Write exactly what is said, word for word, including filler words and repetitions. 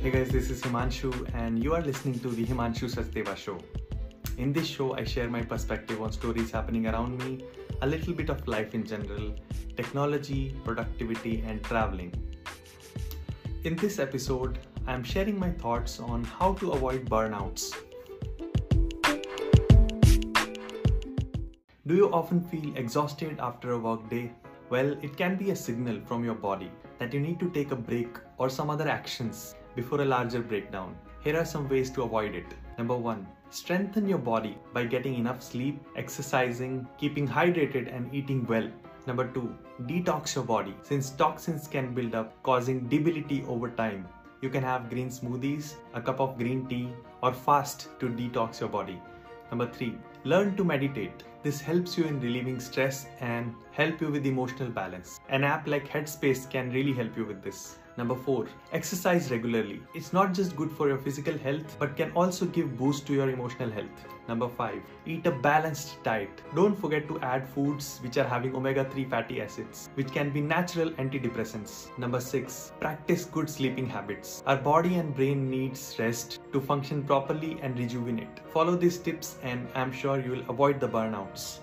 Hey guys, this is Himanshu and you are listening to the Himanshu Sachdeva Show. In this show, I share my perspective on stories happening around me, a little bit of life in general, technology, productivity and traveling. In this episode, I am sharing my thoughts on how to avoid burnouts. Do you often feel exhausted after a work day? Well, it can be a signal from your body that you need to take a break or some other actions before a larger breakdown. Here are some ways to avoid it. Number one, strengthen your body by getting enough sleep, exercising, keeping hydrated and eating well. Number two, detox your body. Since toxins can build up, causing debility over time, you can have green smoothies, a cup of green tea, or fast to detox your body. Number three, learn to meditate. This helps you in relieving stress and help you with emotional balance. An app like Headspace can really help you with this. Number four, exercise regularly. It's not just good for your physical health, but can also give boost to your emotional health. Number five, eat a balanced diet. Don't forget to add foods which are having omega three fatty acids, which can be natural antidepressants. Number six, practice good sleeping habits. Our body and brain needs rest to function properly and rejuvenate. Follow these tips and I'm sure you will avoid the burnouts.